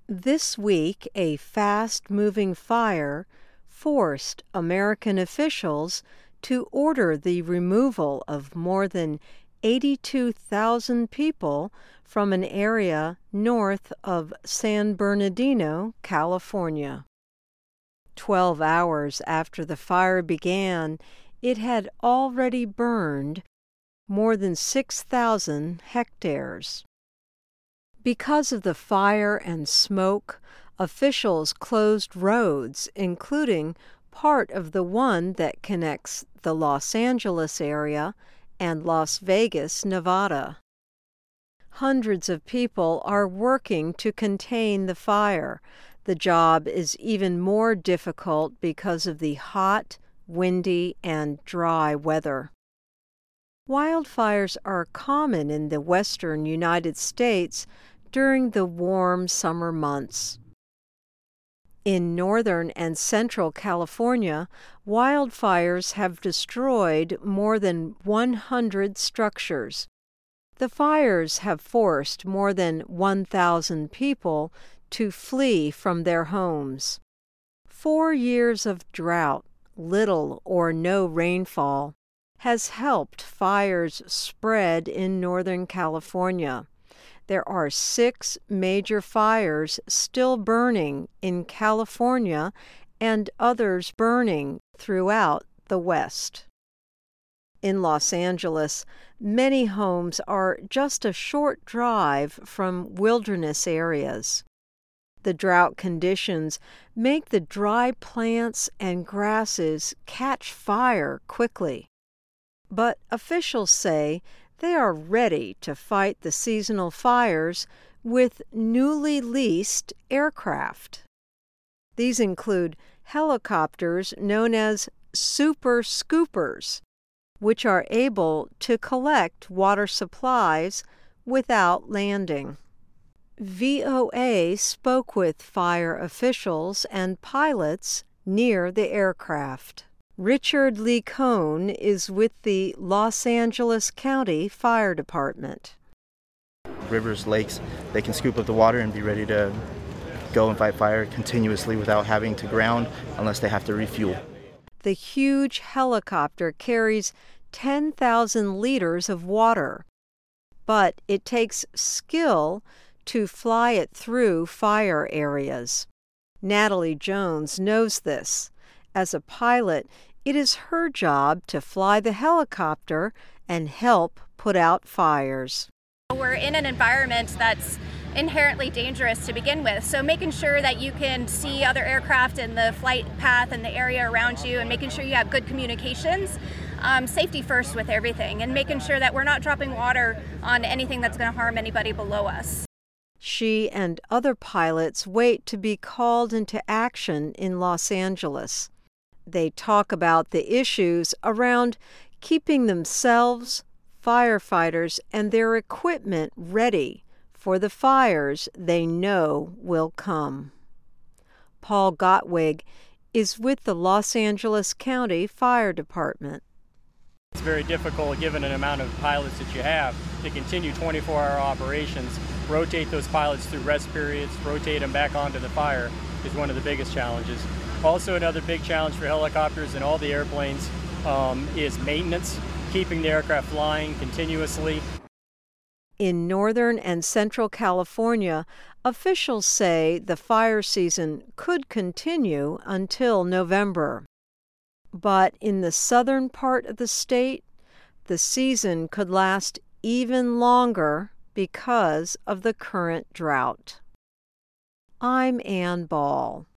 This week, a fast-moving fire forced American officials to order the removal of more than 82,000 people from an area north of San Bernardino, California. 12 hours after the fire began, it had already burned more than 6,000 hectares. Because of the fire and smoke, officials closed roads, including part of the one that connects the Los Angeles area and Las Vegas, Nevada. Hundreds of people are working to contain the fire. The job is even more difficult because of the hot, windy, and dry weather. Wildfires are common in the western United States during the warm summer months. In northern and central California, wildfires have destroyed more than 100 structures. The fires have forced more than 1,000 people to flee from their homes. 4 years of drought, little or no rainfall, has helped fires spread in Northern California. There are 6 major fires still burning in California and others burning throughout the West. In Los Angeles, many homes are just a short drive from wilderness areas. The drought conditions make the dry plants and grasses catch fire quickly. But officials say they are ready to fight the seasonal fires with newly leased aircraft. These include helicopters known as Super Scoopers, which are able to collect water supplies without landing. VOA spoke with fire officials and pilots near the aircraft. Richard Lee Cohn is with the Los Angeles County Fire Department. Rivers, lakes, they can scoop up the water and be ready to go and fight fire continuously without having to ground unless they have to refuel. The huge helicopter carries 10,000 liters of water, but it takes skill to fly it through fire areas. Natalie Jones knows this. As a pilot, it is her job to fly the helicopter and help put out fires. We're in an environment that's inherently dangerous to begin with, so making sure that you can see other aircraft in the flight path and the area around you and making sure you have good communications, safety first with everything, and making sure that we're not dropping water on anything that's going to harm anybody below us. She and other pilots wait to be called into action in Los Angeles. They talk about the issues around keeping themselves, firefighters, and their equipment ready for the fires they know will come. Paul Gottwig is with the Los Angeles County Fire Department. It's very difficult, given an amount of pilots that you have, to continue 24-hour operations. Rotate those pilots through rest periods, rotate them back onto the fire is one of the biggest challenges. Also, another big challenge for helicopters and all the airplanes is maintenance, keeping the aircraft flying continuously. In northern and central California, officials say the fire season could continue until November. But in the southern part of the state, the season could last even longer because of the current drought. I'm Ann Ball.